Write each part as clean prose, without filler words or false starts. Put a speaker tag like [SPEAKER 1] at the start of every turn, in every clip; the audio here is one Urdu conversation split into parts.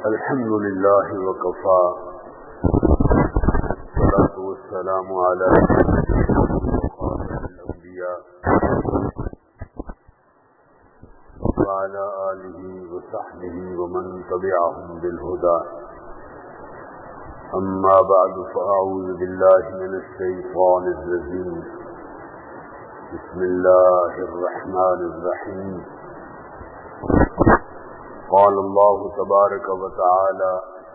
[SPEAKER 1] الحمد لله وكفى والصلاة والسلام على الأنبياء وعلى آله وصحبه ومن تبعهم بالهدى أما بعد فأعوذ بالله من الشيطان الرجيم بسم الله الرحمن الرحيم قال الله تبارك وتعالى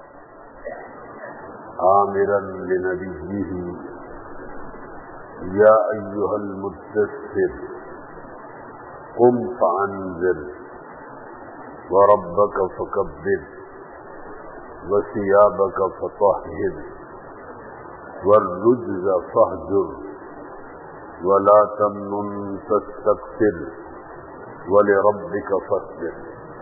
[SPEAKER 1] آمرا لنبيه يا أيها المدثر قم فأنذر وربك فكبر وثيابك فطهر والرجز فاهجر ولا تمنن تستكثر ولربك فاصبر.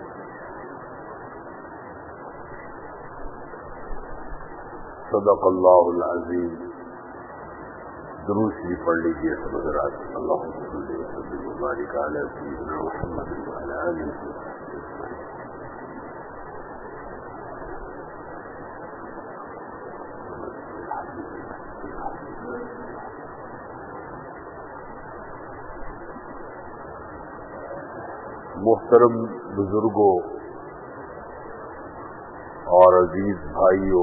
[SPEAKER 1] صدق اللہ العظیم. درود شریف پڑھ لیجیے سب حضرات. اللہم صلی وسلم وبارک علی سیدنا محمد وعلی آلہ وصحبہ اجمعین. محترم بزرگوں اور عزیز بھائیوں،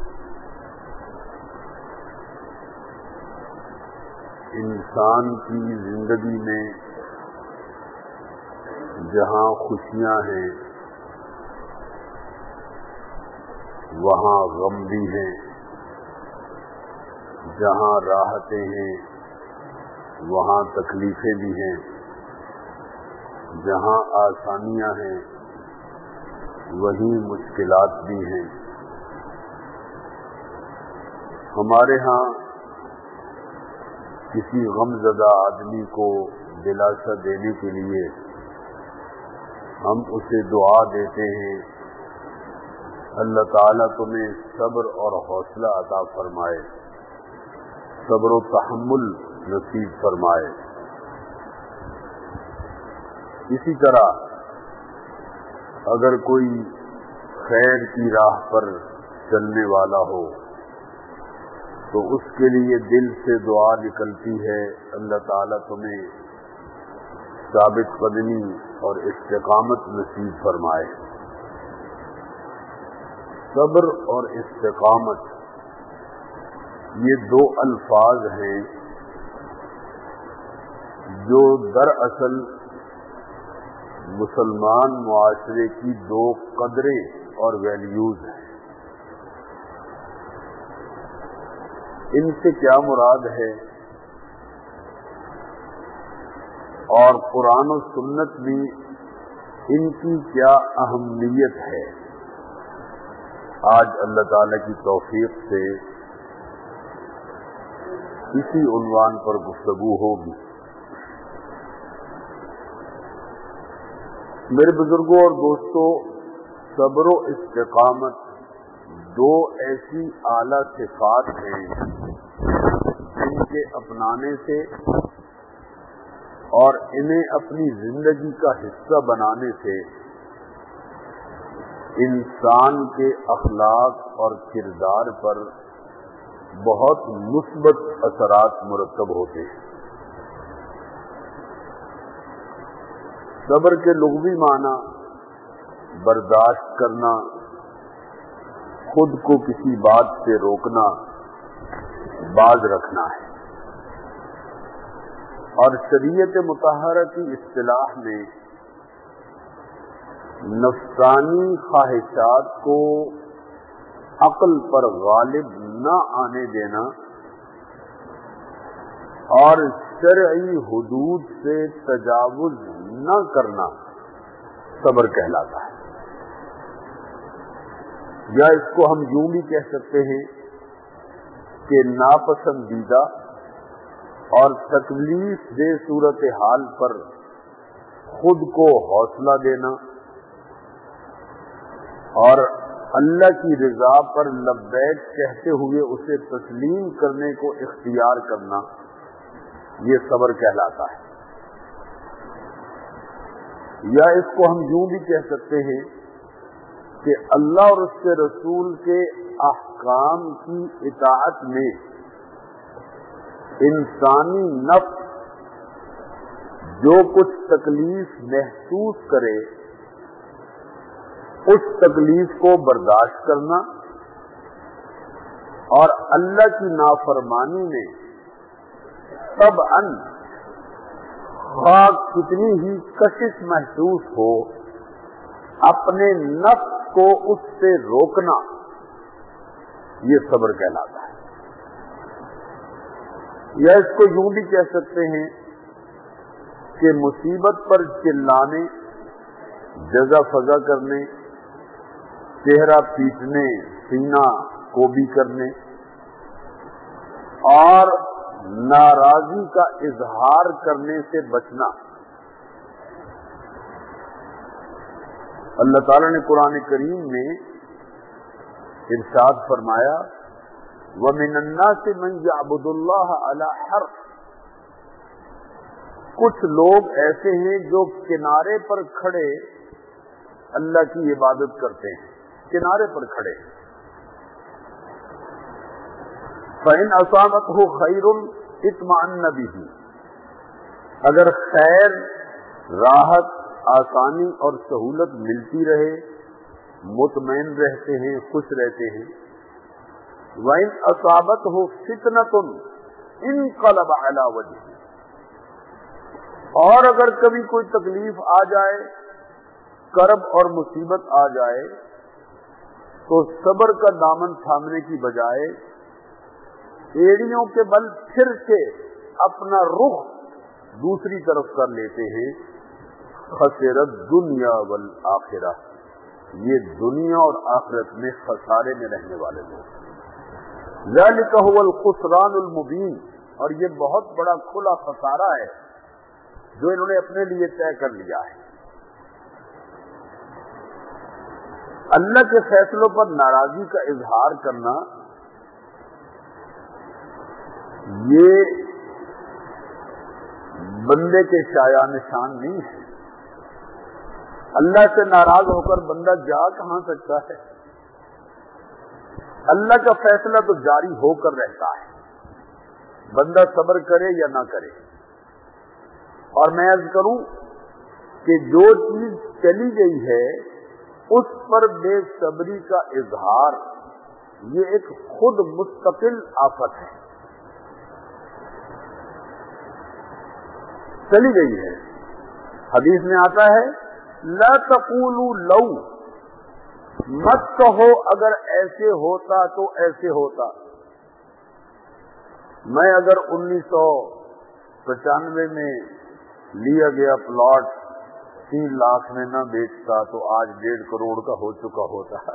[SPEAKER 1] انسان کی زندگی میں جہاں خوشیاں ہیں وہاں غم بھی ہیں، جہاں راحتیں ہیں وہاں تکلیفیں بھی ہیں، جہاں آسانیاں ہیں وہیں مشکلات بھی ہیں. ہمارے ہاں کسی غم زدہ آدمی کو دلاسا دینے کے لیے ہم اسے دعا دیتے ہیں اللہ تعالیٰ تمہیں صبر اور حوصلہ عطا فرمائے، صبر و تحمل نصیب فرمائے. اسی طرح اگر کوئی خیر کی راہ پر چلنے والا ہو تو اس کے لیے دل سے دعا نکلتی ہے اللہ تعالیٰ تمہیں ثابت قدمی اور استقامت نصیب فرمائے. صبر اور استقامت یہ دو الفاظ ہیں جو دراصل مسلمان معاشرے کی دو قدریں اور ویلیوز ہیں. ان سے کیا مراد ہے اور قرآن و سنت میں ان کی کیا اہمیت ہے، آج اللہ تعالی کی توفیق سے اسی عنوان پر گفتگو ہوگی. میرے بزرگوں اور دوستوں، صبر و استقامت دو ایسی اعلیٰ صفات ہیں جن کے اپنانے سے اور انہیں اپنی زندگی کا حصہ بنانے سے انسان کے اخلاق اور کردار پر بہت مثبت اثرات مرتب ہوتے ہیں. صبر کے لغوی معنی برداشت کرنا، خود کو کسی بات سے روکنا، باز رکھنا ہے، اور شریعت مطہرہ کی اصطلاح میں نفسانی خواہشات کو عقل پر غالب نہ آنے دینا اور شرعی حدود سے تجاوز نہ کرنا صبر کہلاتا ہے. یا اس کو ہم یوں بھی کہہ سکتے ہیں کہ ناپسندیدہ اور تکلیف دہ صورتحال پر خود کو حوصلہ دینا اور اللہ کی رضا پر لبیک کہتے ہوئے اسے تسلیم کرنے کو اختیار کرنا، یہ صبر کہلاتا ہے. یا اس کو ہم یوں بھی کہہ سکتے ہیں کہ اللہ اور اس کے رسول کے احکام کی اطاعت میں انسانی نفس جو کچھ تکلیف محسوس کرے اس تکلیف کو برداشت کرنا اور اللہ کی نافرمانی میں طبعاً خواہ کتنی ہی کشش محسوس ہو اپنے نفس کو اس سے روکنا یہ صبر کہلاتا ہے. یا اس کو یوں بھی کہہ سکتے ہیں کہ مصیبت پر چلانے، جزا فضا کرنے، چہرہ پیٹنے، سینہ کوبی کرنے اور ناراضی کا اظہار کرنے سے بچنا. اللہ تعالیٰ نے قرآن کریم میں ارشاد فرمایا وَمِنَ النَّاسِ مَن يَعْبُدُ اللَّهَ عَلَى حَرْفٍ. کچھ لوگ ایسے ہیں جو کنارے پر کھڑے اللہ کی عبادت کرتے ہیں، کنارے پر کھڑے. فَإِنْ أَصَابَتْهُ خَيْرٌ اطْمَأَنَّ بِهِ. اگر خیر، راحت، آسانی اور سہولت ملتی رہے مطمئن رہتے ہیں، خوش رہتے ہیں. وَإِنْ أَصَابَتْهُ فِتْنَةٌ انقلب علی وجهه. اور اگر کبھی کوئی تکلیف آ جائے، کرب اور مصیبت آ جائے تو صبر کا دامن تھامنے کی بجائے ایڑیوں کے بل پھر کے اپنا رخ دوسری طرف کر لیتے ہیں. خسرت دنیا والآخرہ. یہ دنیا اور آخرت میں خسارے میں رہنے والے لوگ. ذالک هو الخسران المبین. اور یہ بہت بڑا کھلا خسارہ ہے جو انہوں نے اپنے لیے طے کر لیا ہے. اللہ کے فیصلوں پر ناراضی کا اظہار کرنا یہ بندے کے شایان نشان نہیں ہے. اللہ سے ناراض ہو کر بندہ جا کہاں سکتا ہے؟ اللہ کا فیصلہ تو جاری ہو کر رہتا ہے، بندہ صبر کرے یا نہ کرے. اور میں عرض کروں کہ جو چیز چلی گئی ہے اس پر بے صبری کا اظہار یہ ایک خود مستقل آفت ہے. چلی گئی ہے. حدیث میں آتا ہے لا تقولوا لو. مت کہو اگر ایسے ہوتا تو ایسے ہوتا. میں اگر 1995 میں لیا گیا پلاٹ 3 لاکھ میں نہ بیچتا تو آج 1.5 کروڑ کا ہو چکا ہوتا ہے.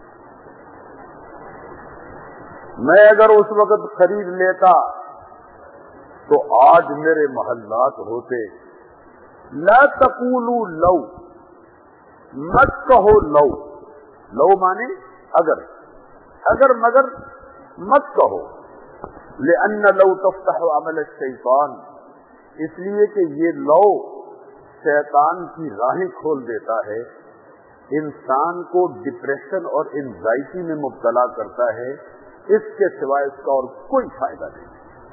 [SPEAKER 1] میں اگر اس وقت خرید لیتا تو آج میرے محلات ہوتے. لا تقولوا لو. مت کہو لو. لو مانے اگر، اگر مگر مت کہو. لأن لو تفتح عمل الشیطان. اس لیے کہ یہ لو شیطان کی راہیں کھول دیتا ہے، انسان کو ڈپریشن اور انزائٹی میں مبتلا کرتا ہے. اس کے سوائے اس کا اور کوئی فائدہ نہیں.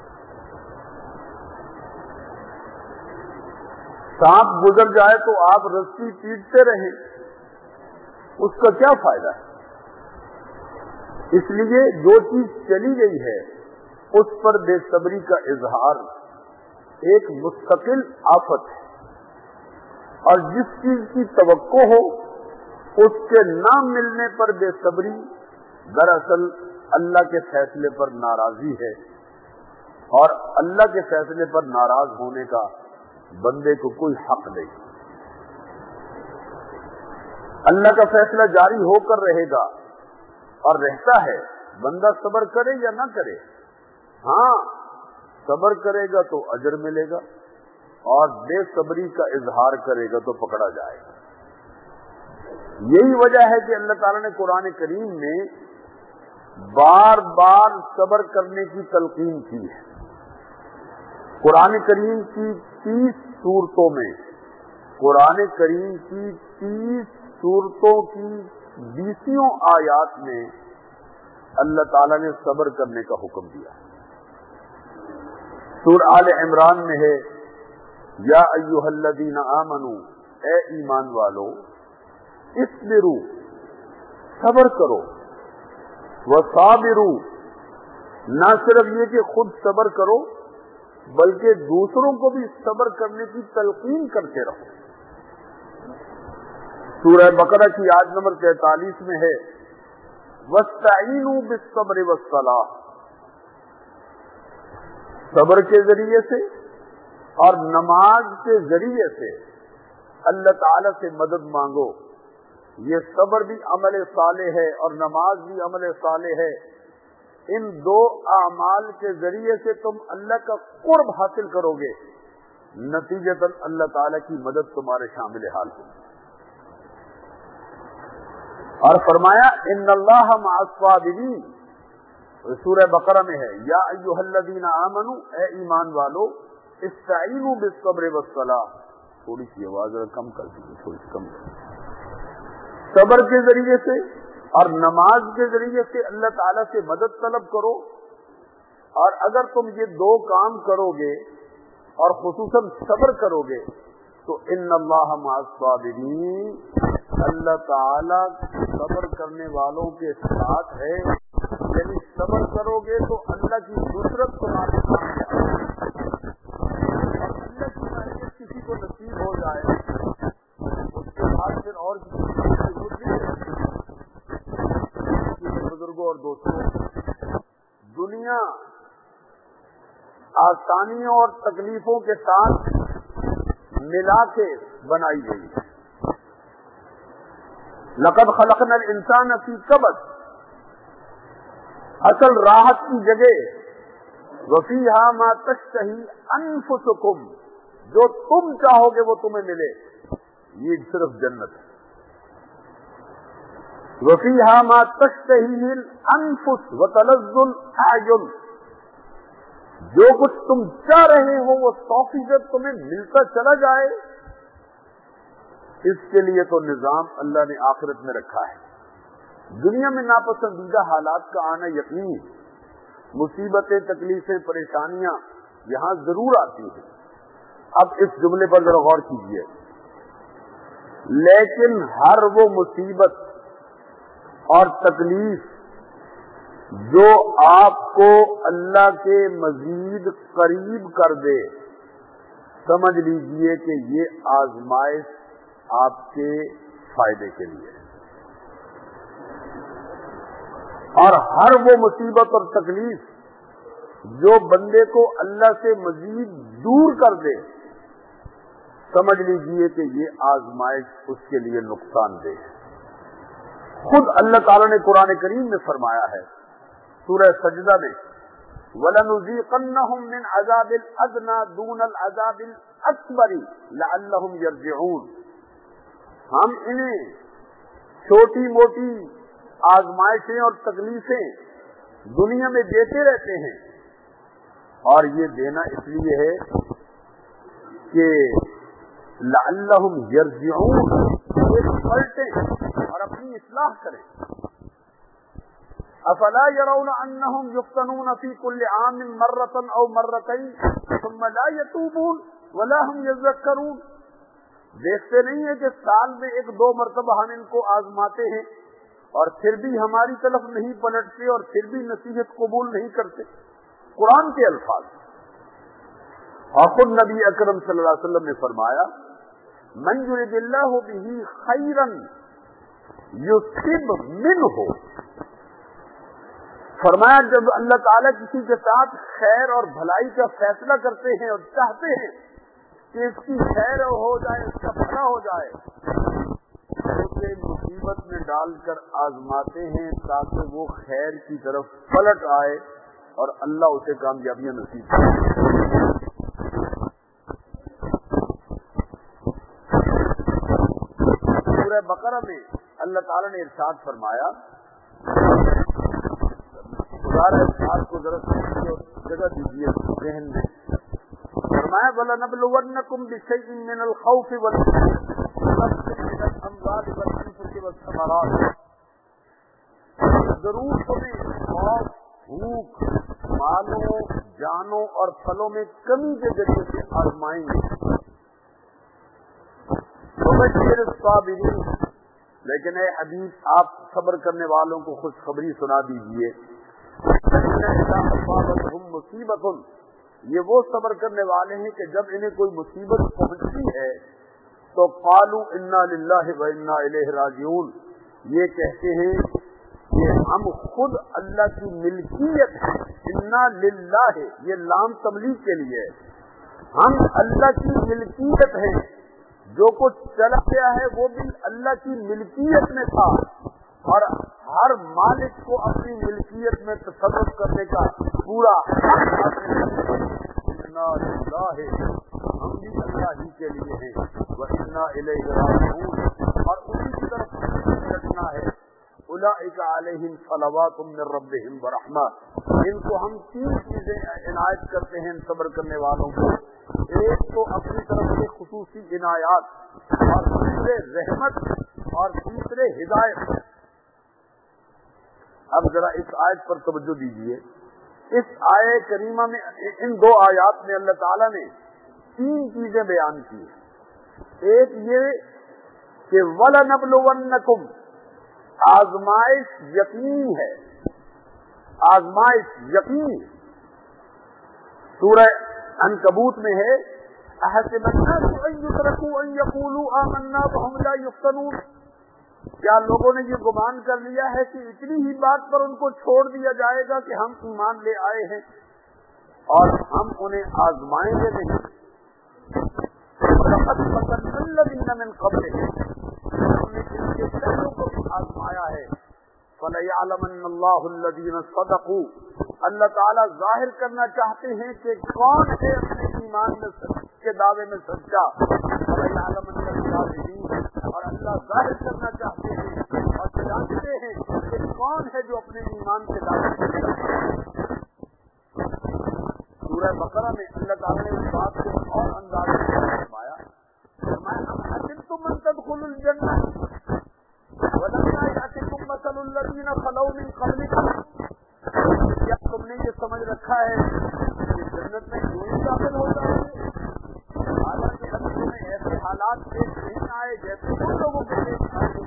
[SPEAKER 1] سانپ گزر جائے تو آپ رسی پیٹتے رہیں، اس کا کیا فائدہ ہے؟ اس لیے جو چیز چلی گئی ہے اس پر بے صبری کا اظہار ایک مستقل آفت ہے. اور جس چیز کی توقع ہو اس کے نہ ملنے پر بے صبری دراصل اللہ کے فیصلے پر ناراضی ہے. اور اللہ کے فیصلے پر ناراض ہونے کا بندے کو کوئی حق نہیں. اللہ کا فیصلہ جاری ہو کر رہے گا اور رہتا ہے، بندہ صبر کرے یا نہ کرے. ہاں صبر کرے گا تو اجر ملے گا اور بے صبری کا اظہار کرے گا تو پکڑا جائے گا. یہی وجہ ہے کہ اللہ تعالیٰ نے قرآن کریم میں بار بار صبر کرنے کی تلقین کی ہے. قرآن کریم کی 30 سورتوں میں، قرآن کریم کی 30 سورتوں کی 20 آیات میں اللہ تعالیٰ نے صبر کرنے کا حکم دیا. سورہ آل عمران میں ہے یا ایھا الذین آمنوا، اے ایمان والو، اصبروا، صبر کرو، وصابروا، نہ صرف یہ کہ خود صبر کرو بلکہ دوسروں کو بھی صبر کرنے کی تلقین کرتے رہو. سورہ بقرہ کی آیت نمبر 43 میں ہے وَاسْتَعِینُوا بِالصَّبْرِ وَالصَّلَاةِ، صبر کے ذریعے سے اور نماز کے ذریعے سے اللہ تعالی سے مدد مانگو. یہ صبر بھی عمل صالح ہے اور نماز بھی عمل صالح ہے. ان دو اعمال کے ذریعے سے تم اللہ کا قرب حاصل کرو گے، نتیجتاً اللہ تعالی کی مدد تمہارے شامل حال ہوگی. اور فرمایا ان اللہ مع الصابرین، سورہ بقرہ میں ہے یا ایھا الذین آمنوا، اے ایمان والو، استعینوا بالصبر والصلاۃ. تھوڑی سی آواز کم کر دیجیے، تھوڑی سی کم کر دیجیے. صبر کے ذریعے سے اور نماز کے ذریعے سے اللہ تعالیٰ سے مدد طلب کرو. اور اگر تم یہ دو کام کرو گے اور خصوصاً صبر کرو گے تو ان اللہ مع الصابرین، اللہ تعالیٰ صبر کرنے والوں کے ساتھ ہے. یعنی صبر کرو گے تو اللہ کی نصرت تمہارے سامنے آئے گی. اور اللہ کی معرفت کسی کو نصیب ہو جائے اس کے بعد پھر اور کسی کی ضرورت نہیں رہتی. بزرگوں اور دوستوں، دنیا آسانیوں اور تکلیفوں کے ساتھ ملا کے بنائی گئی ہے. لقد خلقنا الانسان فی کبد، اصل راحت کی جگہ وفیہا ما تشتہی انفسکم، جو تم چاہو گے وہ تمہیں ملے، یہ صرف جنت ہے. وفیہا ما تشتہی الانفس وتلذ الاعین، جو کچھ تم چاہ رہے ہو وہ 100% تمہیں ملتا چلا جائے. اس کے لیے تو نظام اللہ نے آخرت میں رکھا ہے. دنیا میں ناپسندیدہ حالات کا آنا یقینی، مصیبتیں، تکلیفیں، پریشانیاں یہاں ضرور آتی ہیں. اب اس جملے پر ذرا غور کیجیے. لیکن ہر وہ مصیبت اور تکلیف جو آپ کو اللہ کے مزید قریب کر دے، سمجھ لیجئے کہ یہ آزمائش آپ کے فائدے کے لیے. اور ہر وہ مصیبت اور تکلیف جو بندے کو اللہ سے مزید دور کر دے، سمجھ لیجئے کہ یہ آزمائش اس کے لیے نقصان دہ ہے. خود اللہ تعالیٰ نے قرآن کریم میں فرمایا ہے سورہ سجدہ میں وَلَنُذِيقَنَّهُم مِّنْ عَذَابِ الْأَدْنَىٰ دُونَ الْعَذَابِ الْأَكْبَرِ لَعَلَّهُمْ يَرْجِعُونَ، ہم انہیں چھوٹی موٹی آزمائشیں اور تکلیفیں دنیا میں دیتے رہتے ہیں، اور یہ دینا اس لیے ہے کہ لعلہم یرجعون، یہ پلٹیں اور اپنی اصلاح کریں. افلا يرون انهم يفتنون في كل عام مرة او مرتين ثم لا يتوبون ولا هم يذكرون، دیکھتے نہیں ہیں کہ سال میں 1-2 مرتبہ ہم ان کو آزماتے ہیں اور پھر بھی ہماری طرف نہیں پلٹتے اور پھر بھی نصیحت قبول نہیں کرتے. قرآن کے الفاظ. اور خود نبی اکرم صلی اللہ علیہ وسلم نے فرمایا من یرد اللہ بہ خیرا یصب منہ، فرمایا جب اللہ تعالیٰ کسی کے ساتھ خیر اور بھلائی کا فیصلہ کرتے ہیں اور چاہتے ہیں کہ اس کی خیر ہو جائے، اس کا بھلا ہو جائے، اسے مصیبت میں ڈال کر آزماتے ہیں تاکہ وہ خیر کی طرف پلٹ آئے اور اللہ اسے کامیابیاں نصیب کرے. سورہ بقرہ میں اللہ تعالیٰ نے ارشاد فرمایا، آپ کو ضرورت جگہ دیجیے ذہن میں، فرمایا وَلَنَبْلُوَنَّكُمْ بِشَيْءٍ مِّنَ الْخَوْفِ وَالْجُوعِ وَنَقْصٍ مِّنَ الْأَمْوَالِ وَالْأَنفُسِ وَالثَّمَرَاتِ ضرور تمہیں خوف، بھوک، مالوں، جانوں اور پھلوں میں کمی کے ذریعے سے آزمائیں گے. وبشر الصابرین، لیکن اے حبیب آپ صبر کرنے والوں کو خوشخبری سنا دیجیے. مصیبت، یہ وہ صبر کرنے والے ہیں کہ جب انہیں کوئی مصیبت پہنچتی ہے تو قالوا انا للہ و انا الیہ راجعون، یہ کہتے ہیں کہ ہم خود اللہ کی ملکیت ہیں. انا للہ، یہ لام تبلیغ کے لیے، ہم اللہ کی ملکیت ہیں. جو کچھ چلا گیا ہے وہ بھی اللہ کی ملکیت میں تھا، اور ہر مالک کو اپنی ملکیت میں تصرف کرنے کا پورا انا للہ، ہم بھی اللہ ہی کے لیے ہیں. وَإِنَّا إِلَيْهِ رَاجِعُونَ، اور اسی کی طرف رکھنا ہے. اولئک علیہم صلوات من ربہم ورحمہ، ان کو ہم 3 چیزیں عنایت کرتے ہیں صبر کرنے والوں کو. ایک تو اپنی طرف سے خصوصی عنایات، اور دوسرے رحمت، اور تیسرے ہدایت. اب ذرا اس آیت پر توجہ دیجیے. اس آیہ کریمہ میں، ان 2 آیات میں اللہ تعالیٰ نے 3 چیزیں بیان کی ہیں. ایک یہ کہ وَلَنَبْلُوَنَّكُمْ، آزمائش یقینی ہے، آزمائش یقینی. سورہ عنکبوت میں ہے اَحَسِبَ النَّاسُ أَن يُتْرَكُوا أَن يَقُولُوا آمَنَّا وَهُمْ لَا يُفْتَنُونَ، کیا لوگوں نے یہ گمان کر لیا ہے کہ اتنی ہی بات پر ان کو چھوڑ دیا جائے گا کہ ہم ایمان لے آئے ہیں اور ہم انہیں آزمائیں گے نہیں. لَقَدْ فَتَنَّا الَّذِينَ مِن قَبْلِهِمْ، ہم نے ان کے پہلوں کو بھی آزمایا ہے. فَلَيَعْلَمَنَّ اللَّهُ الَّذِينَ صَدَقُوا، اللہ تعالیٰ ظاہر کرنا چاہتے ہیں کہ کون ہے اپنے ایمان میں کے دعوے میں سچا. فَلَيَعْلَمَنَّ الْكَاذِبِينَ، اور اللہ ظاہر کرنا چاہتے ہیں اور جانتے ہیں کہ کون ہے جو اپنے ایمان کے دعوے میں سچا. سورہ بقرہ میں اللہ تعالیٰ نے اس بات کو اور انداز میں فرمایا، ام حسبتم ان تدخلوا الجنہ ولما یأتکم مثل الذین خلوا من قبلکم، کیا تم نے یہ سمجھ رکھا ہے کہ جنت میں یوں ہی داخل ہو جائیں گے، حالانکہ ابھی تمہیں ایسے حالات پیش نہیں آئے جیسے ان لوگوں کے پیش آئے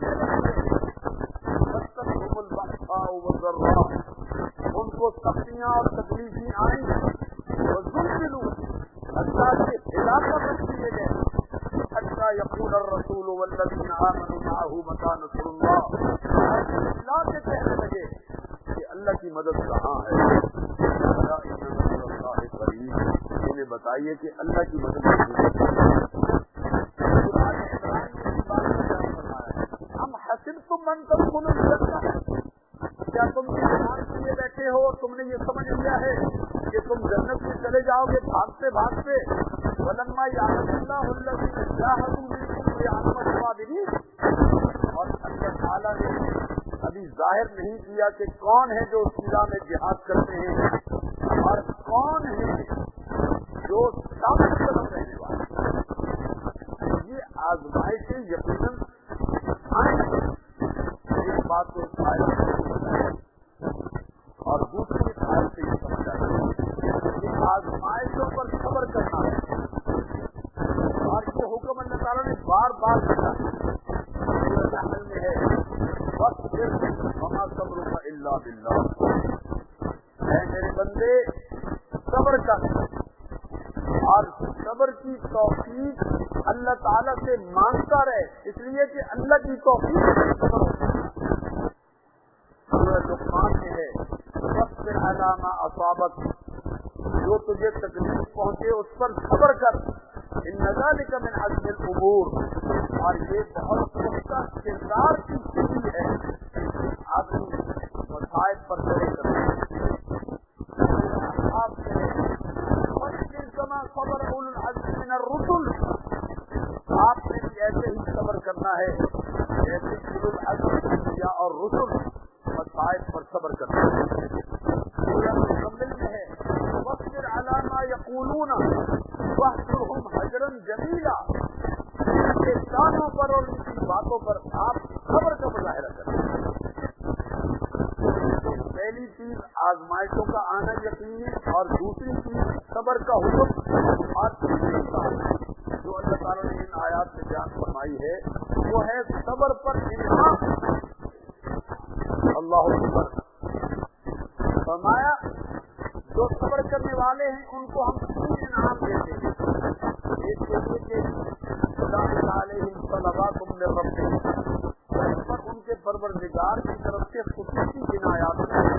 [SPEAKER 1] مستقیم البأساء والضراء، ان کو سختیاں اور تکلیفیں آئیں، وزلزلوا، حتیٰ کہ ہلا کر رکھ دیے گئے، حتیٰ یقول الرسول والذین آمنوا معه متى نصر اللہ، اللہ سے کہنے لگے کہ اللہ کی مدد کہاں ہے. الا ان نصر اللہ قریب، انہیں بتائیے کہ اللہ کی مدد ہم حسبتم ان تدخلوا الجنہ، کیا تم ایمان کیے بیٹھے ہو، تم نے یہ سمجھ لیا ہے کہ تم جنت میں چلے جاؤ گے بھاگتے بھاگتے. ولما یعلم اللہ الذین جاہدوا منکم ویعلم الصابرین، اور اللہ تعالیٰ نے ابھی ظاہر نہیں کیا کہ کون ہے جو اس راہ میں جہاد کرتے ہیں اور کون ہے جو ثابت قدم رہنے والے. یہ آزمائشیں یقیناً آئیں، اس بات کو اس آیت سے بتایا، اور دوسری اس آیت سے یہ سمجھا کہ آزمائشوں پر صبر کرنا ہے. اور یہ حکم اللہ تعالیٰ نے بار بار دیا میں ہے، وَاصْبِرْ وَمَا صَبْرُكَ إِلَّا بِاللَّهِ، اے میرے بندے صبر کر، اور صبر کی توفیق اللہ تعالیٰ سے مانگتا رہے، اس لیے کہ اللہ کی توفیق سے صبر ہوتا ہے. سورہ لقمان میں ہے وَاصْبِرْ عَلَىٰ مَا أَصَابَكَ، جو تجھے تکلیف پہنچے اس پر صبر کر. ان ذلك من عزم الامور، اور یہ بہت پختہ کردار کی چیز ہے آدمی مسائل پر کھڑے کرتے آپ كما صبر اولو العزم من الرسل، آپ نے بھی ایسے ہی صبر کرنا ہے جیسے اولو العزم انبیاء اور رسل مسائل پر صبر کرنا ہے. سورہ مزمل میں ہے واصبر علی ما یقولون واہجرہم ہجرا جمیلا، ان کے کانوں پر اور ان کی باتوں پر آپ صبر کا مظاہرہ کریں. آزمائشوں کا آنا یقینی، اور دوسری چیز صبر کا حکم، اور تیسری بات جو اللہ تعالیٰ نے ان آیات میں بیان فرمائی ہے وہ ہے صبر پر انعام۔ اللہ اکبر، فرمایا جو صبر کرنے والے ہیں ان کو ہم تین انعام دیتے ہیں۔ ایک یہ کہ علیہم صلوات من ربہم، پر ان کے پروردگار کی طرف سے خصوصی عنایات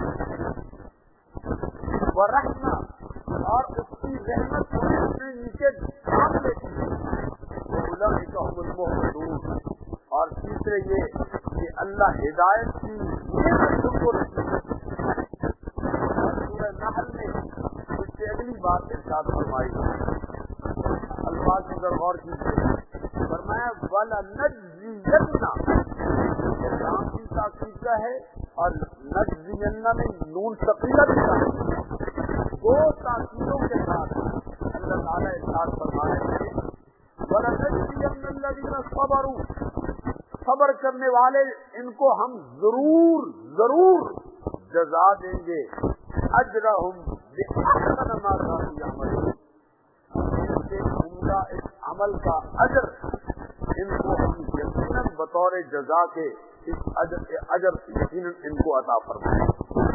[SPEAKER 1] ورحمہ، اور اس کی رحمت اپنے نیچے ڈھانپ لیتی ہے، اولئک هم المهتدون، اور تیسرے یہ کہ اللہ ہدایت کی نعمت ان کو نصیب کرتی ہے۔ سورہ نحل میں اس سے اگلی بات ارشاد فرمائی، الفاظ کی ذرا غور کیجیے، فرمایا وَلَنَجْزِيَنَّ، نام کی تاکید کا ہے اور نجزینہ میں نون ثقیلہ بھی ہے، دو تاکیدوں کے ساتھ اللہ تعالیٰ ارشاد فرما رہے ہیں وَلَنَجْزِيَنَّ الَّذِينَ صَبَرُوا، صبر کرنے والے ان کو ہم ضرور جزا دیں گے، اجرہم بِأَحْسَنِ مَا كَانُوا يَعْمَلُونَ، ان کے عمدہ اس عمل کا اجر ان کو ہم یقیناً بطور جزا کے اس اجر یقیناً ان کو عطا فرمائیں۔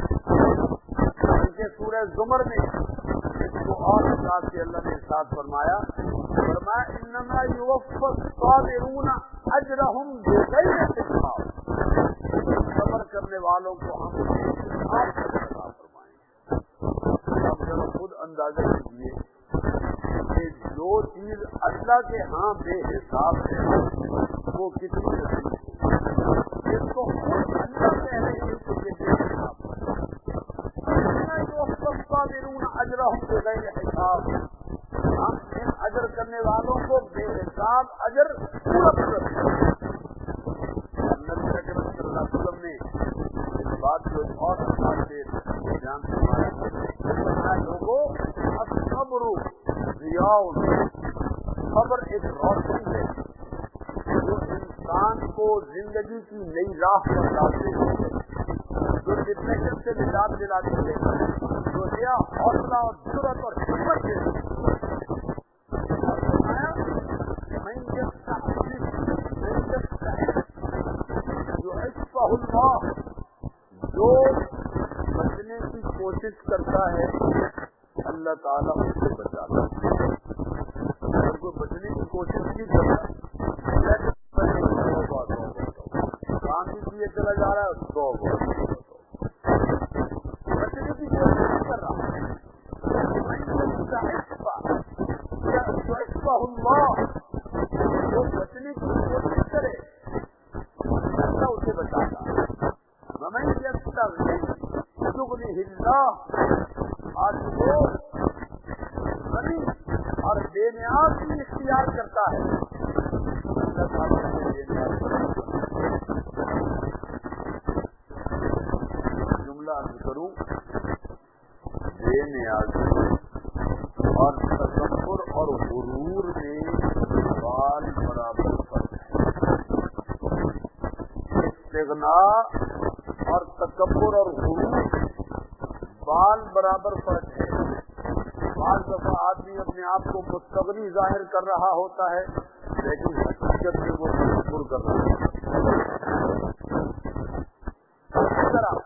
[SPEAKER 1] بلکہ سورہ زمر میں اس کو اور انداز سے اللہ نے ارشاد فرمایا انما یوفی الصابرون اجرہم بغیر حساب، صبر کرنے والوں کو ہم حساب سے عطا فرمائیں۔ اب ذرا خود اندازہ کیجیے کہ جو چیز اللہ کے ہاں بے حساب ہے وہ کتنی نصیب ہے، جس کو خود اللہ کہہ رہے ہیں کہ یہ بے حساب ہے، جو الصابرون اجرہم بغیر حساب، ہم ان اجر کرنے والوں کو بے حساب اجر پورا نبی اکرم صلی اللہ علیہ وسلم نے اس بات کو اور انداز سے بیان فرمایا، لوگوں الصبر ضیاء، صبر ایک روشنی ہے جو انسان کو زندگی کی نئی راہ پر ڈالتے ہیں، جو ڈپریشن سے نجات دلاتی ہے، جو نیا حوصلہ اور جرأت اور ہمت دیتی ہے۔ جو بچنے کی کوشش کرتا ہے اللہ تعالیٰ اس سے بچاتا ہے، اگر کوئی بچنے کی کوشش نہیں کرتا کام بھی کیے چلا جا رہا ہے، بچنے کی کوشش نہیں کر رہا جو بچنے کی کوشش کرے اللہ اسے بچاتا ہے۔ اور جو غنی اور بے نیاز بھی اختیار کرتا ہے اللہ تعالیٰ سے بے نیاز جملہ عرض کروں، بے نیازی اور تکبر اور غرور میں بال برابر فرق ہے، استغنا اور تکبر اور غرور بال برابر فرق ہے۔ بعض دفعہ آدمی اپنے آپ کو مستغنی ظاہر کر رہا ہوتا ہے لیکن حقیقت میں وہ تکبر کر رہا ہے۔ اسی طرح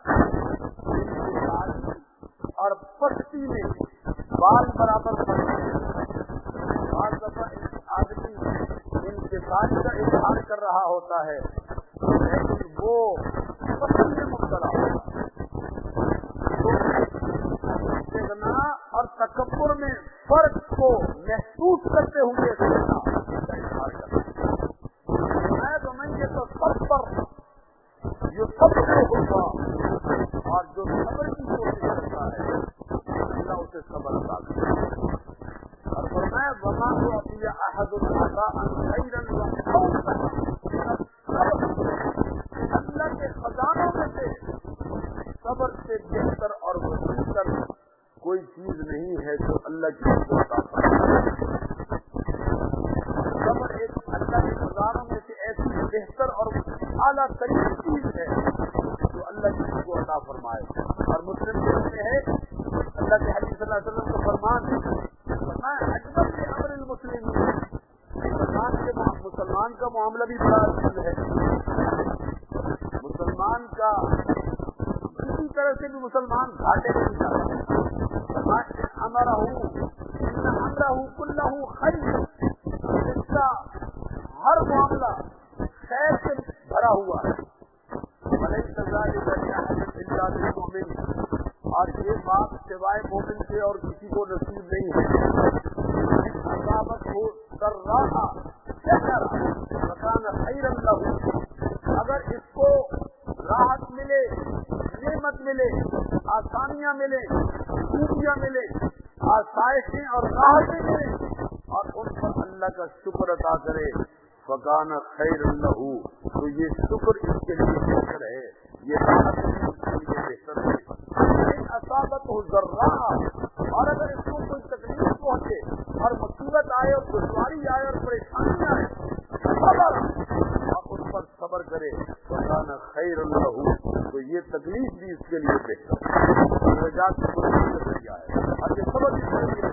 [SPEAKER 1] اور پستی میں بال برابر فرق ہے۔ بعض دفعہ آدمی انکساری کا اظہار کر رہا ہوتا ہے لیکن وہ پستی میں مبتلا ہوتا ہے۔ استغنا اور تکبر میں فرق کو محسوس کرتے ہوئے یہ سب ہوگا، اور جو صبر کی کوشش کرتا ہے اللہ اسے صبر عطا کرتا ہے۔ اور فرمایا وما اعطي احد عطاء خيرا واوسع، اللہ کے خزانوں میں سے صبر سے بہتر اور وسیع کر کوئی چیز نہیں ہے جو اللہ کی عطا فرمائے۔ صبر ایک اللہ کے خزانوں میں سے ایسی بہتر اور اعلیٰ ترین چیز ہے جو اللہ کی کو عطا فرمائے۔ اور مسلم میں ہے اللہ کے حبیب صلی اللہ علیہ وسلم کا فرمان ہے، اجمل سے امر المسلم، مسلمان کا معاملہ بھی بڑا اصل ہے، مسلمان کا کسی طرح سے بھی مسلمان گھاٹے میں نہیں جاتا، امرہ کلہ خیر، اس کا ہر معاملہ خیر سے بھرا ہوا ہے، اور یہ بات سوائے مومن سے اور کسی کو نصیب نہیں ہے، اگر اس کو راحت ملے، نعمت ملے، آسانیاں ملے، خوبیاں ملے، آسائشیں اور راحتیں ملے اور ان پر اللہ کا شکر ادا کرے، فکان خیر اللہ، تو یہ شکر اس کے لیے بہتر ہے، یہ راحت اس کے لیے بہتر ہے۔ اصابت ہو ذرہ، اور اگر اس کو کوئی تکلیف پہنچے اور مصیبت آئے اور دشواری آئے اور پریشانی آئے اور اس پر صبر کرے، فکان خیر اللہ، تو یہ تکلیف بھی اس کے لیے بہتر ہے، نجات کا ذریعہ ہے، اور یہ صبر بھی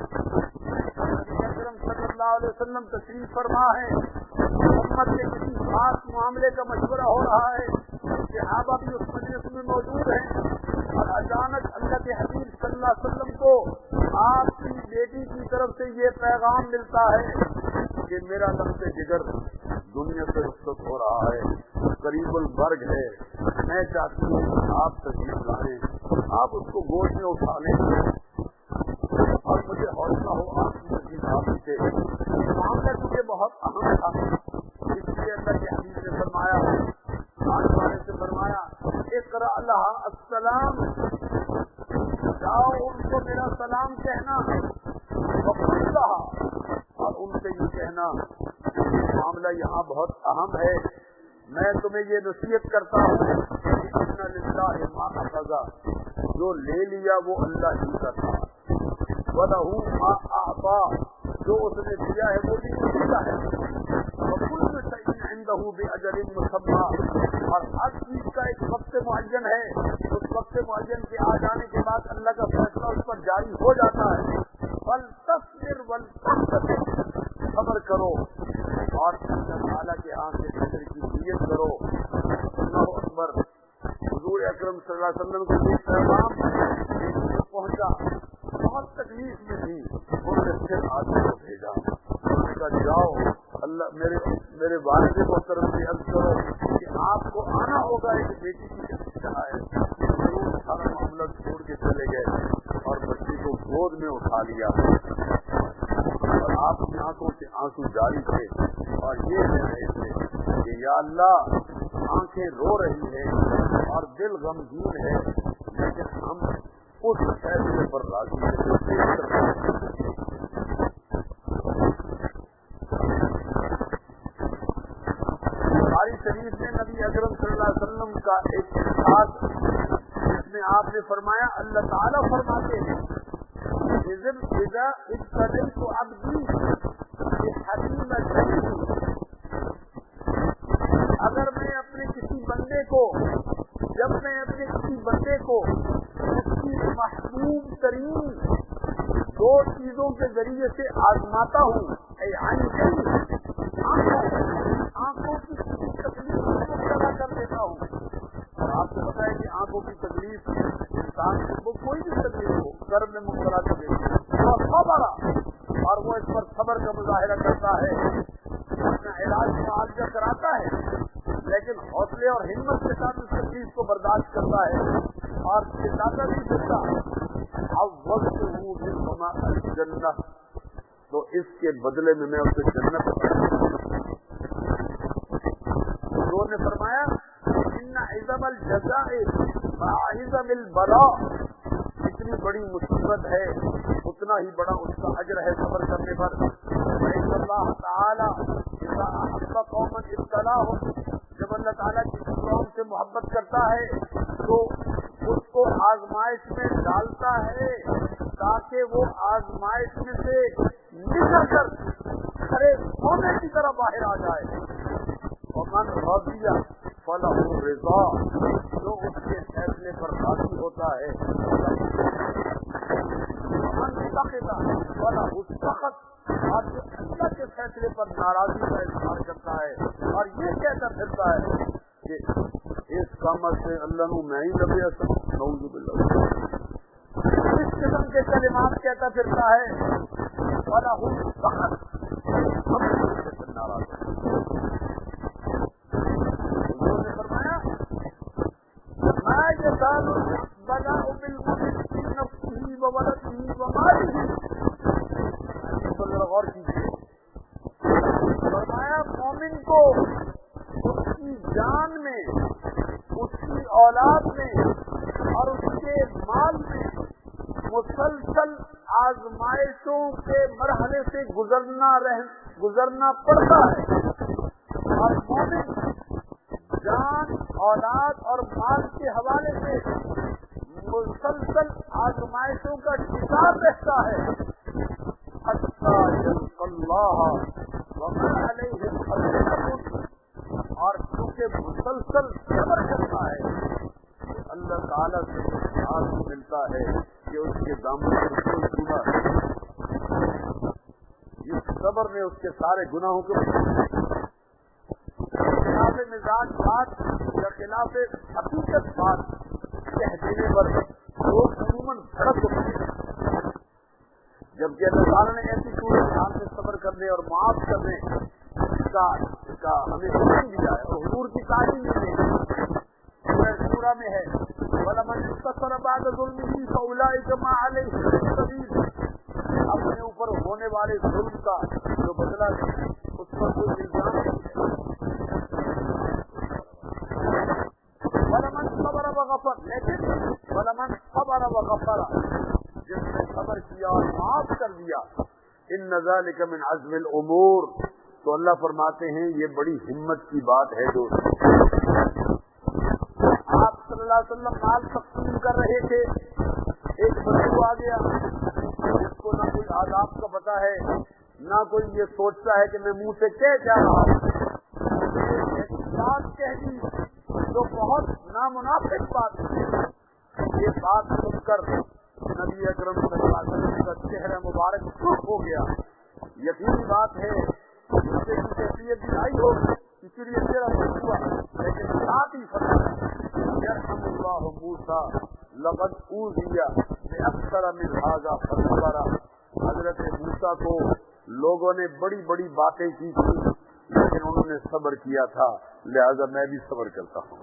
[SPEAKER 1] اکرم صلی اللہ علیہ وسلم تشریف فرما ہے، محمد کے کسی خاص معاملے کا مشورہ ہو رہا ہے، صحابہ بھی اس مجلس میں موجود ہیں، اور اچانک اللہ کے حبیب صلی اللہ علیہ وسلم کو آپ کی بیٹی کی طرف سے یہ پیغام ملتا ہے کہ میرا لمس جگر دنیا سے رخصت ہو رہا ہے، قریب المرگ ہے، میں چاہتی ہوں آپ تشریف لائیں، آپ اس کو گود میں اٹھا لیں اور مجھے حوصلہ ہو آپ کی تشریف آنے سے، معاملہ مجھے بہت اہم تھا، اس لیے اللہ کے حبیب نے فرمایا، آنے والے سے فرمایا، اقرأ لها السلام، جاؤ ان کو میرا سلام کہنا، وقل لها، اور ان سے یہ کہنا معاملہ یہاں بہت اہم ہے، میں تمہیں یہ نصیحت کرتا ہوں ان للہ ما اخذ، جو لے لیا وہ اللہ ہی کا تھا، وَلَهُ مَا أَعْطَى، جو اس نے دیا ہے وہ بھی اسی کا ہے، وَكُلُّ شَيْءٍ عِندَهُ بِأَجَلٍ مُّسَمًّى، اور ہر چیز کا ایک وقت معین ہے، اس وقت معین کے آ جانے کے بعد اللہ کا فیصلہ اس پر جاری ہو جاتا ہے، فَلْتَصْبِرْ وَلْتَحْتَسِبْ، صبر کرو اور اللہ تعالیٰ کے ہاں سے اجر کی نیت کرو۔ اللہ اکبر۔ حضور اکرم صلی اللہ علیہ وسلم کو یہ پیغام پہنچا، بہت تکلیف میں تھی، انہوں نے پھر آدمی کو بھیجا، انہوں نے کہا جاؤ اللہ میرے والد محترم سے عرض کرو کہ آپ کو آنا ہوگا، ایک بیٹی کی کہا ہے، ضرور سارا معاملہ چھوڑ کے چلے گئے اور بچی کو گود میں اٹھا لیا، اور آپ کی آنکھوں سے آنسو جاری تھے اور یہ کہہ رہے تھے کہ یا اللہ آنکھیں رو رہی ہیں اور دل غمگین ہے، لیکن ہم اس فیصلے پر راضی ہیں۔ بخاری شریف میں نبی اکرم صلی اللہ علیہ وسلم کا ایک خاص جس میں آپ نے فرمایا، اللہ تعالیٰ فرماتے ہیں اگر میں اپنے کسی بندے کو اس کی محبوب ترین دو چیزوں کے ذریعے سے آزماتا ہوں، آنکھوں کی تکلیف کو پیدا کر دیتا ہوں، اور آپ کو پتا ہے کہ آنکھوں کی تکلیف انسان کو کوئی بھی تکلیف ہو کرم میں مبتلا کر دیتی ہے، اور وہ اس پر صبر کا مظاہرہ کرتا ہے، اپنا علاج معالجہ کراتا ہے، لیکن حوصلے اور ہمت کے ساتھ اس تکلیف کو برداشت کرتا ہے اور چلاتا نہیں سکتا، اب وقت ہوں جنت، تو اس کے بدلے میں اسے جنت حضور نے فرمایا ان عظم الجزاء عظم البلاء، جتنی بڑی مصیبت ہے اتنا ہی بڑا اس کا اجر ہے صبر کرنے پر۔ اللہ تعالی اذا احب قوما ابتلاهم، جب اللہ تعالیٰ کسی قوم سے محبت کرتا ہے تو اس کو آزمائش میں ڈالتا ہے تاکہ وہ آزمائش میں سے نکل کر کھڑے سونے کی طرح باہر آ جائے۔ ومن رضی فلہ الرضا، جو اس کے فیصلے پر راضی ہوتا ہوتا ہے والا سخت اور جو اللہ کے فیصلے پر ناراضی کا اظہار کرتا ہے اور یہ کہتا پھرتا ہے کہ اس کامت سے اللہ نو میں ہی لگے نعوذ باللہ، اس قسم کے کلمات کہتا پھرتا ہے والا سخت ناراض. حضور نے فرمایا غور کیجیے، فرمایا مومن کو اس کی جان میں، اس کی اولاد میں اور اس کے مال میں مسلسل آزمائشوں کے مرحلے سے گزرنا پڑتا ہے، اور مومن جان، اولاد اور مال کے حوالے سے مسلسل آزمائشوں کا شکار رہتا ہے حتی یلقى اللہ وما علیہ الحق، اور چونکہ مسلسل صبر کرتا ہے اللہ تعالیٰ سے ساتھ ملتا ہے کہ اس کے دامن سے کوئی گناہ ہے. جس صبر نے اس کے سارے گناہوں کو خلاف مزاج بات یا خلاف حقیقت بات کہہ دینے پر لوگ عموماً بھڑک اٹھتے ہیں، جبکہ اللہ تعالیٰ نے ایسی صورت حال میں صبر کرنے اور معاف کرنے کا ہمیں حکم دیا ہے، اور حضور کی تعلیم میں سورہ میں ہے وَلَمَنِ اسْتَكْبَرَ بَعْدَ ظُلْمِهِ فَأُولَٰئِكَ مَا عَلَيْهِم مِّن سَبِيلٍ. اپنے اوپر ہونے والے ظلم کا جو بدلہ ہے اس پر کوئی الزام نہیں ہے. وَلَمَنْ صَبَرَ وَغَفَرَ، لیکن وَلَمَنْ صَبَرَ وَغَفَرَ، جس نے صبر کیا اور معاف کر دیا، إِنَّ ذَلِكَ مِنْ عَزْمِ الْأُمُورِ، تو اللہ فرماتے ہیں یہ بڑی ہمت کی بات ہے. دوست، آپ صلی اللہ علیہ وسلم مال تقسیم کر رہے تھے، ایک بدو آ گیا جس کو نہ کوئی آداب کا پتہ ہے، نہ کوئی یہ سوچتا ہے کہ میں منہ سے کہہ جا رہا ہوں، ایک بات کہہ دی جو بہت نامناسب بات ہے. یہ بات سن کر نبی اکرم صلی اللہ علیہ وسلم کا چہرہ مبارک سرخ ہو گیا. یقینی بات ہے اس سے کیفیت بھی آئی ہوگی، اسی لیے چہرہ سرخ ہوا، لیکن ساتھ ہی فرمایا یرحم اللہ موسیٰ لقد اوذی بأکثر من ھذا فصبر. حضرت موسیٰ کو لوگوں نے بڑی بڑی باتیں کی تھی لیکن انہوں نے صبر کیا تھا، لہذا میں بھی صبر کرتا ہوں.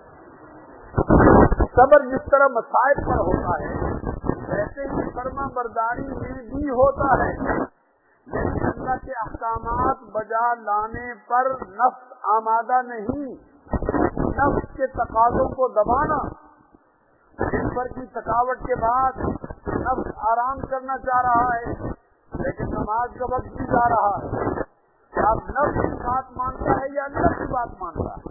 [SPEAKER 1] صبر جس طرح مصائب پر ہوتا ہے ویسے ہی فرما برداری میں بھی ہوتا ہے، لیکن اللہ کے احکامات بجا لانے پر نفس آمادہ نہیں، نفس کے تقاضوں کو دبانا. دن بھر کی تھکاوٹ کے بعد نفس آرام کرنا چاہ رہا ہے لیکن نماز کا وقت بھی جا رہا ہے. اب نفس کی بات مانتا ہے یا اللہ کی بات مانتا ہے؟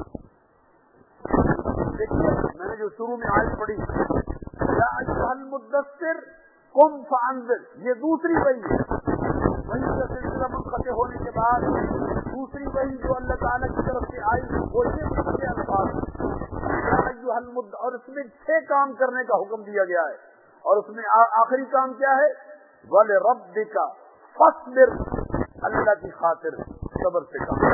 [SPEAKER 1] دیکھیے میں نے جو شروع میں آیت پڑھی یا ایھا المدثر قم فانذر، یہ دوسری وحی ہے. وحی کا سلسلہ منقطع ہونے کے بعد دوسری وحی جو اللہ تعالیٰ کی طرف سے آئی وہ یہ الفاظ یا ایھا المدثر، اور اس میں 6 کام کرنے کا حکم دیا گیا ہے، اور اس میں آخری کام کیا ہے؟ وَلِرَبِّكَ فَاصْبِرْ، اللہ کی خاطر صبر سے کام.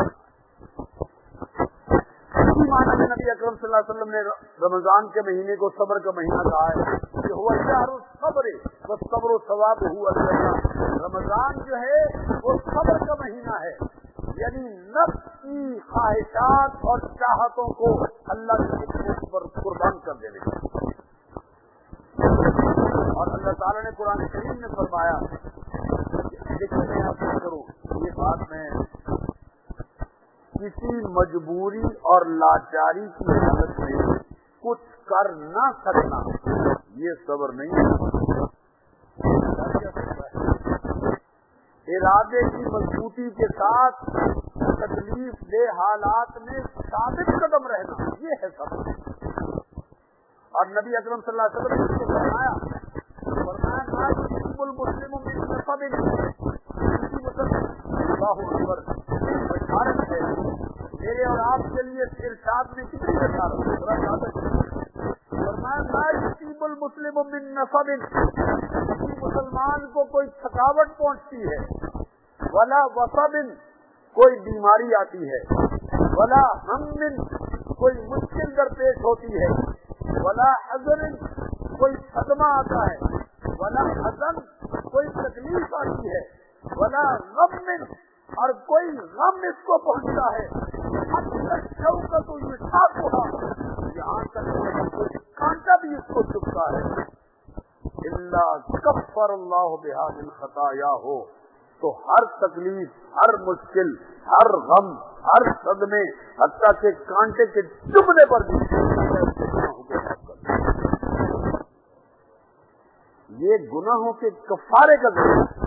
[SPEAKER 1] اسی معنی میں نبی اکرم صلی اللہ علیہ وسلم نے رمضان کے مہینے کو صبر کا مہینہ کہا ہے کہ هو شهر الصبر والصبر ثوابه الجنہ. رمضان جو ہے وہ صبر کا مہینہ ہے، یعنی نفس کی خواہشات اور چاہتوں کو اللہ کے حکم پر قربان کر دینے کا. اور اللہ تعالیٰ نے قرآن کریم میں فرمایا، دیکھیں میں آپ سے کروں یہ بات، میں کسی مجبوری اور لاچاری کی حالت میں کچھ کر نہ سکنا یہ صبر نہیں ہے. ارادے کی مضبوطی کے ساتھ تکلیف دہ حالات میں ثابت قدم رہنا یہ ہے صبر. اور نبی اکرم صلی اللہ علیہ وسلم نے اس کو فرمایا المسلم من نصب، اللہ اکبر، بشارت ہے میرے اور آپ کے لیے ارشاد میں کتنی بشارت. فرمایا لا یصیب المسلم من نصب, مسلمان کو کوئی تھکاوٹ پہنچتی ہے, ولا وصب, کوئی بیماری آتی ہے, ولا ہم, کوئی مشکل درپیش ہوتی ہے, ولا حزن, کوئی صدمہ آتا ہے, ولا حزن, کوئی تکلیف آتی ہے, ولا غم, اور کوئی غم اس کو پہنچتا ہے, شوکت یشاقھا, یہاں تک کوئی کانٹا بھی اس کو چبھتا ہے, الا کفر اللہ بہا من خطایا ہو, تو ہر تکلیف, ہر مشکل, ہر غم, ہر صدمے, حتیٰ کہ کانٹے کے چبھنے پر بھی یہ گناہوں کے کفارے کا ذریعہ ہے.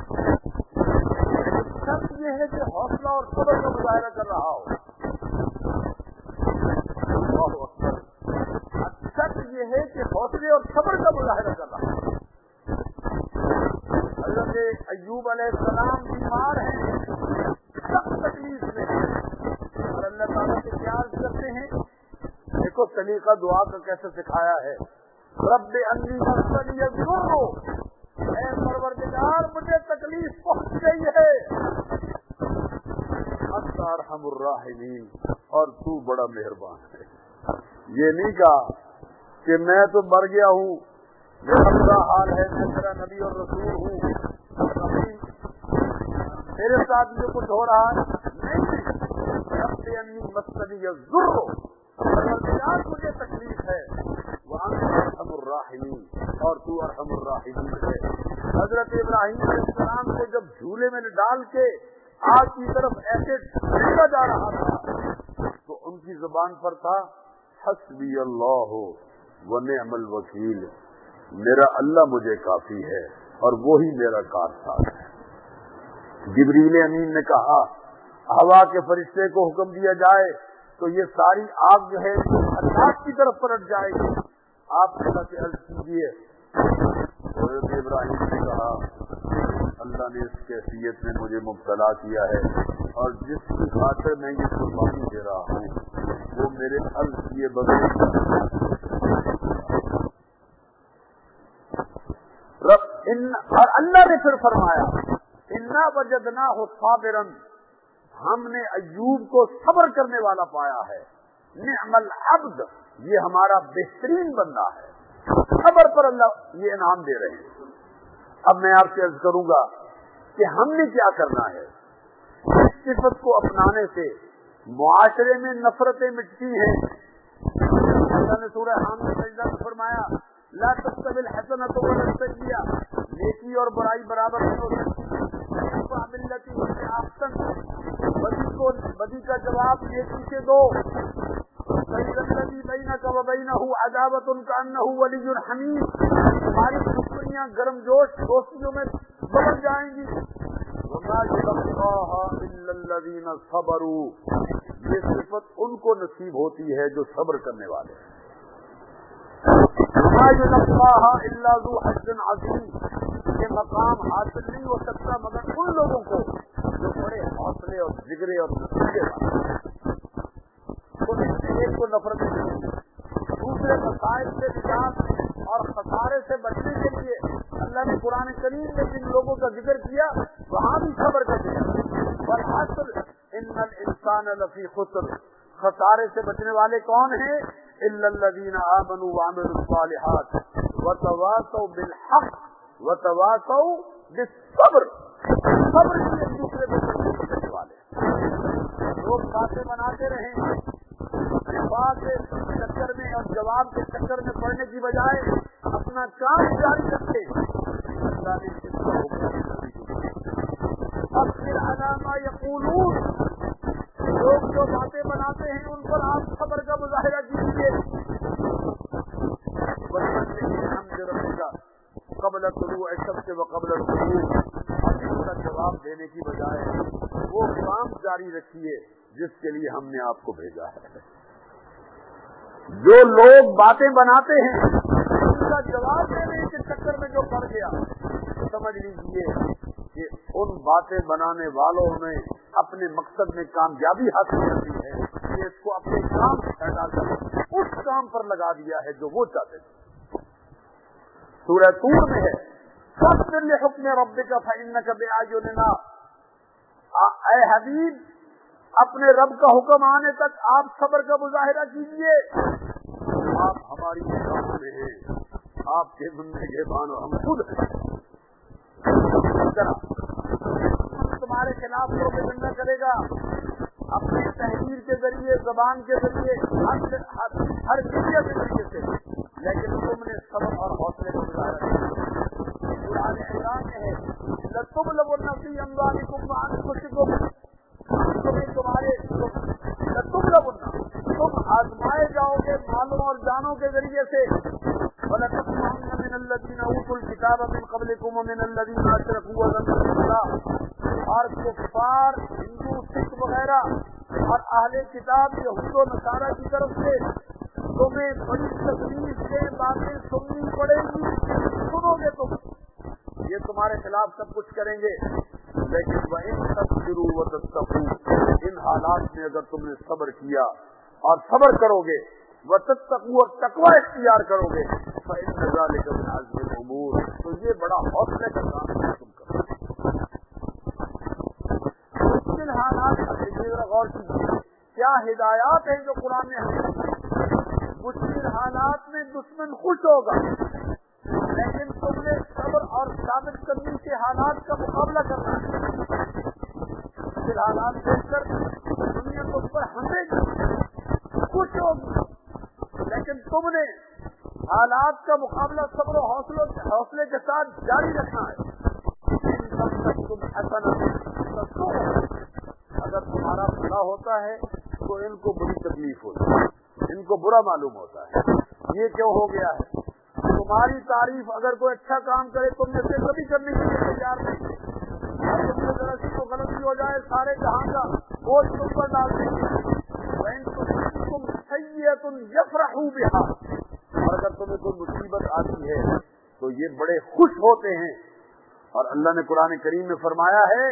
[SPEAKER 1] شرط یہ ہے کہ حوصلہ اور صبر کا مظاہرہ کر رہا ہو. شرط یہ ہے کہ حوصلے اور صبر کا مظاہرہ کر رہا ہو. حضرت ایوب علیہ السلام بیمار ہیں, سخت تکلیف میں ہیں, اور اللہ تعالیٰ سے پیار کرتے ہیں. دیکھو طریقہ دعا کا کیسے سکھایا ہے, رب انی مسنی الضر, اے پروردگار مجھے تکلیف پہنچ گئی ہے, انت ارحم الراحمین, اور تو بڑا مہربان ہے. یہ نہیں کہا کہ میں تو مر گیا ہوں, میرا برا حال ہے, میں تیرا نبی اور رسول ہوں, میرے ساتھ یہ کچھ ہو رہا ہے. نہیں, رب انی مسنی الضر, پروردگار مجھے تکلیف ہے, وانت ارحم الراحمین, اور تو ارحم الراحمین ہے. حضرت ابراہیم علیہ السلام کو جب جھولے میں ڈال کے آگ کی طرف ایسے ڈھیلا جا رہا تھا, تو ان کی زبان پر تھا حسبی اللہ ونعم الوکیل, میرا اللہ مجھے کافی ہے اور وہی میرا کارساز ہے. جبریل امین نے کہا ہوا کے فرشتے کو حکم دیا جائے تو یہ ساری آگ جو ہے اللہ کی طرف پلٹ جائے گی, آپ اللہ سے عرض کیجیے. حضرت ابراہیم نے کہا اللہ نے اس کیفیت میں مجھے مبتلا کیا ہے, اور جس کی خاطر میں یہ قربانی دے رہا ہوں وہ میرے عرض کیے بغیر اور اللہ نے پھر فرمایا انا وجدناہ صابرا, ہم نے ایوب کو صبر کرنے والا پایا ہے. نعم العبد, یہ ہمارا بہترین بندہ ہے. صبر پر اللہ یہ انعام دے رہے ہیں. اب میں آپ سے عرض کروں گا کہ ہم نے کیا کرنا ہے. اس صفت کو اپنانے سے معاشرے میں نفرتیں مٹتی ہیں. اللہ نے سورہ حامد سجدہ میں فرمایا لا تستوی الحسنۃ ولا السیئۃ, نیکی اور برائی برابر نہیں ہو سکتی. بدی کا جواب نیکی سے دو. الذی بینک وبینہ عداوۃ کأنہ ولی حمیم, تمہاری دشمنیاں گرم جوش دوستیوں میں بدل جائیں گی. وما یلقاها الا الذین صبروا, یہ صفت ان کو نصیب ہوتی ہے جو صبر کرنے والے ہیں. وما یلقاها الا ذو حظ عظیم, یہ مقام حاصل نہیں ہو سکتا مگر ان لوگوں کو جو بڑے حوصلے اور جگرے اور نتیجے والے. ایک کو نفرت دوسرے مسائل سے نجات اور خسارے سے بچنے کے لیے اللہ نے قرآن کریم میں جن لوگوں کا ذکر کیا وہاں بھی خبر کر دیا. والحاصل ان الانسان لفی خسر, خسارے سے بچنے والے کون ہیں؟ الا الذین آمنوا وعملوا الصالحات وتواصوا بالحق وتواصوا بالصبر. صبر کی ایک دوسرے کو بچنے والے لوگ باتیں بناتے رہیں کے چکر میں اور جواب کے چکر میں پڑنے کی بجائے اپنا کام جاری رکھے. اب پھر علامہ یقولون, لوگ جو باتیں بناتے ہیں ان پر آپ خبر کا مظاہرہ کیجیے. قبل طلوع الشمس وقبل الغروب, اس کا جواب دینے کی بجائے وہ کام جاری رکھیے جس کے لیے ہم نے آپ کو بھیجا ہے. جو لوگ باتیں بناتے ہیں ان کا جواب دینے کے چکر میں جو پڑ گیا, سمجھ لیجیے کہ ان باتیں بنانے والوں نے اپنے مقصد میں کامیابی حاصل کر دی ہے کہ اس کو اپنے کام سے ہٹا کر اس کام پر لگا دیا ہے جو وہ چاہتے تھے. سورہ طور میں ہے فاصبر لحکم ربک فإنک بأعیننا. اے حبیب اپنے رب کا حکم آنے تک آپ صبر کا مظاہرہ کیجیے. آپ ہماری نگاہوں میں ہیں, آپ کے بندے کے بان اور ہم خود ہیں. تمہارے خلاف پروپیگنڈا کرے گا اپنی تحریر کے ذریعے, زبان کے ذریعے, ہر ذریعے کے ذریعے سے, لیکن تم نے صبر اور حوصلے کو مظاہرہ کیا. قرآن اعلان میں ہے لَتُبْلَوُنَّ فِي أَمْوَالِكُمْ وَأَنفُسِكُمْ, تم آزمائے جاؤ گے مالوں اور جانوں کے ذریعے سے. وَلَتَسْمَعُنَّ مِنَ الَّذِينَ أُوتُوا الْكِتَابَ مِنْ قَبْلِكُمْ وَمِنَ الَّذِينَ أَشْرَكُوا أَذًى كَثِيرًا. اور کفار, ہندو, سکھ وغیرہ اور اہل کتاب یہود و نصارہ کی طرف سے تمہیں بڑی تکلیف سے باتیں سننی پڑے گی. سنو گے تم, یہ تمہارے خلاف سب کچھ کریں گے, لیکن وَإِن تَصْبِرُوا وَتَتَّقُوا, ان حالات میں اگر تم نے صبر کیا اور صبر کرو گے, وَتَتَّقُوا, اور تقوی اختیار کرو گے, فَإِنَّ ذَلِكَ مِنْ عَزْمِ الْأُمُورِ, تو یہ بڑا حوصلے کا کام ہے تم کرو. مشکل حالات ذرا غور کیجیے, کیا ہدایات ہیں جو قرآن نے ہمیں. مشکل حالات میں دشمن خوش ہوگا, لیکن تم نے صبر اور ثابت قدمی کے حالات کا مقابلہ کرنا ہے. مشکل حالات دیکھ کر دنیا کو اس پر ہنسے گی, خوش ہوگی, لیکن تم نے حالات کا مقابلہ صبر و حوصلے کے ساتھ جاری رکھنا ہے. تم حسن, اگر تمہارا بھلا ہوتا ہے تو ان کو بڑی تکلیف ہوتی ہے, ان کو برا معلوم ہوتا ہے. یہ کیوں ہو گیا ہے؟ تمہاری تعریف اگر کوئی اچھا کام کرے تم نے سے کبھی کرنے کے لیے تیار نہیں. تم سے ذرا سی کو غلطی ہو جائے سارے جہاں کا بوجھ تم پر ڈال دیں گے. تم سیئۃ یفرحوا بہا, اور اگر تمہیں کوئی مصیبت آتی ہے تو یہ بڑے خوش ہوتے ہیں. اور اللہ نے قرآن کریم میں فرمایا ہے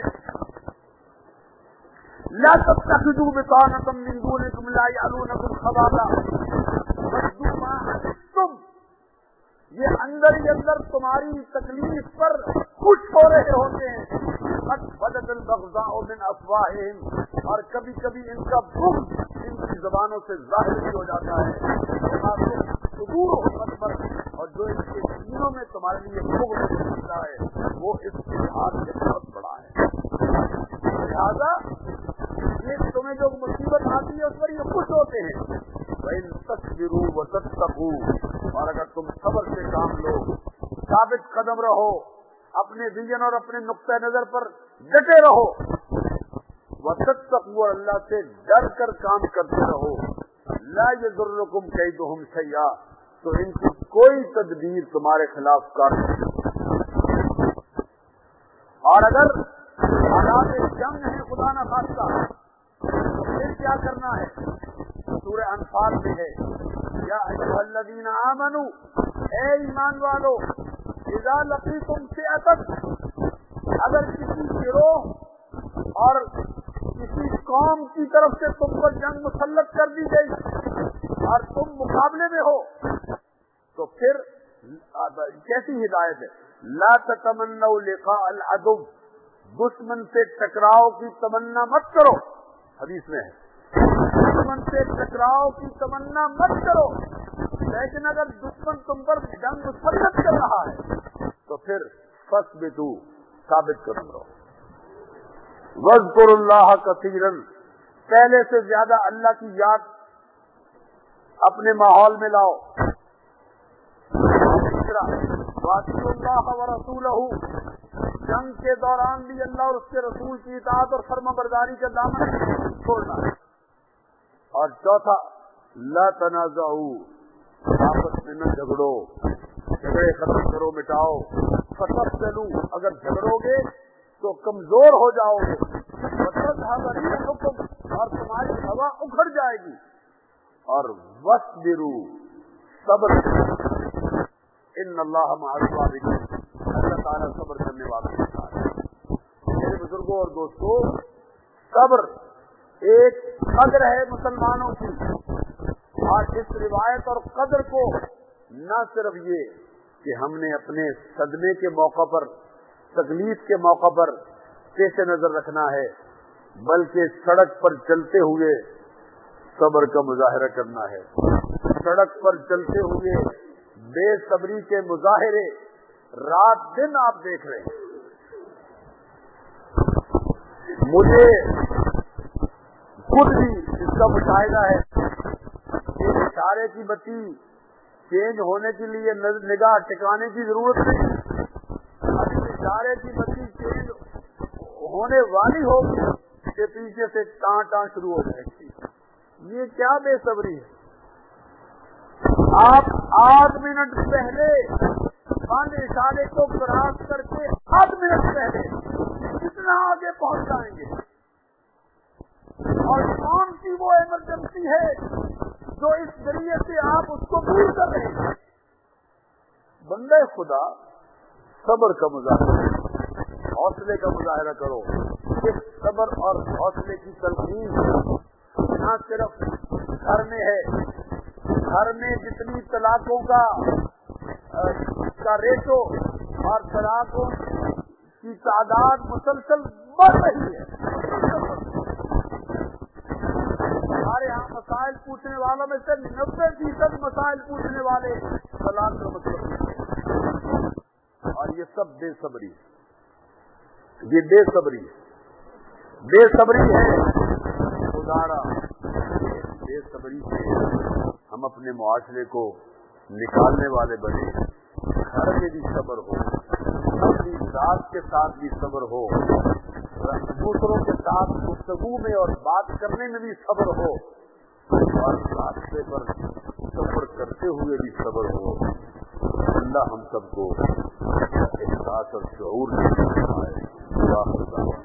[SPEAKER 1] لا تتخذوا بطانة من دونكم لا يعلونكم خبالا ودوا ما عنتم, یہ اندر ہی اندر تمہاری تکلیف پر خوش ہو رہے ہوتے ہیں. قد بدت البغضاء من افواہہم, اور کبھی کبھی ان کا بغض ان کی زبانوں سے ظاہر بھی ہو جاتا ہے. صدور پر, اور جو ان کے سینوں میں تمہارے لیے بغض ہوتا ہے وہ اس اتحاد سے بہت بڑا ہے. لہذا یہ تمہیں جو مصیبت آتی ہے اس پر یہ خوش ہوتے ہیں. وَإِن تَصْبِرُوا وَتَتَّقُوا, اور اگر تم صبر سے کام لو, ثابت قدم رہو, اپنے ویژن اور اپنے نقطہ نظر پر ڈٹے رہو, وَتَتَّقُوا, اور اللہ سے ڈر کر کام کرتے رہو, لَا يَضُرُّكُمْ كَيْدُهُمْ شَيْئًا, تو ان کی کوئی تدبیر تمہارے خلاف کار نہیں. اور اگر حالات جنگ ہے خدا نہ خاصہ تو پھر کیا کرنا ہے؟ سورہ انفال میں ہے یا ایھا الذین آمنوا, اے ایمان والو, اذا لقیتم فئۃ, اگر کسی گروہ اور کسی قوم کی طرف سے تم پر جنگ مسلط کر دی گئی اور تم مقابلے میں ہو, تو پھر کیسی ہدایت ہے؟ لا تتمنوا لقاء العدو, دشمن سے ٹکراؤ کی تمنا مت کرو. حدیث میں ہے دشمن سے ٹکراؤ کی تمنا مت کرو, لیکن اگر دشمن تم پر جنگ مسلط کر رہا ہے تو پھر فاثبتوا, ثابت قدم رہو. واذکروا اللہ کثیرا, پہلے سے زیادہ اللہ کی یاد اپنے ماحول میں لاؤ. تیسرا واطیعوا اللہ ورسولہ, جنگ کے دوران بھی اللہ اور اس کے رسول کی اطاعت اور فرما برداری کا دامن چھوڑنا ہے. اور چوتھا لا تنازعوا, آپس میں نہ جھگڑو, جھگڑے ختم کرو, مٹاؤ. فتفشلوا, اگر جھگڑو گے تو کمزور ہو جاؤ گے. وتذهب ريحكم, اور تمہاری ہوا اکھڑ جائے گی. اور واصبروا, صبر کرو, ان اللہ مع الصابرین, اللہ تعالیٰ صبر کرنے والوں کے ساتھ ہے. میرے بزرگوں اور دوستوں, صبر ایک قدر ہے مسلمانوں کی, اور اس روایت اور قدر کو نہ صرف یہ کہ ہم نے اپنے صدمے کے موقع پر، تکلیف کے موقع پر پیش نظر رکھنا ہے، بلکہ سڑک پر چلتے ہوئے صبر کا مظاہرہ کرنا ہے۔ سڑک پر چلتے ہوئے بے صبری کے مظاہرے رات دن آپ دیکھ رہے ہیں۔ مجھے خود بھی اس کا مشاہدہ ہے کہ اشارے کی بتی چینج ہونے کے لیے نگاہ ٹکانے کی ضرورت نہیں، ابھی اشارے کی بتی چینج ہونے والی ہوگی کہ پیچھے سے ٹاں ٹاں شروع ہو جائے گی۔ یہ کیا بے صبری ہے؟ آپ 8 منٹ پہلے 5 اشارے کو کراس کر کے 8 منٹ پہلے کتنا آگے پہنچ جائیں گے؟ اور کون سی وہ ایمرجنسی ہے جو اس ذریعے سے آپ اس کو دور کر رہے ہیں؟ بندے خدا صبر کا مظاہرہ، حوصلے کا مظاہرہ کرو۔ اس صبر اور حوصلے کی تلقین نہ صرف گھر میں ہے، گھر میں جتنی طلاقوں کا ریشو اور طلاقوں کی تعداد مسلسل بڑھ رہی ہے، ہمارے یہاں مسائل پوچھنے والوں میں سے 90% مسائل پوچھنے والے طلاق کا مطلب، اور یہ سب بے صبری، یہ بے صبری ہے گزارا۔ بے صبری سے ہم اپنے معاشرے کو نکالنے والے بنے۔ گھر میں بھی صبر ہو، اپنی ذات کے ساتھ بھی صبر ہو، دوسروں کے ساتھ گفتگو میں اور بات کرنے میں بھی صبر ہو، اور راستے پر سفر کرتے ہوئے بھی صبر ہو۔ اللہ ہم سب کو احساس اور شعور دے۔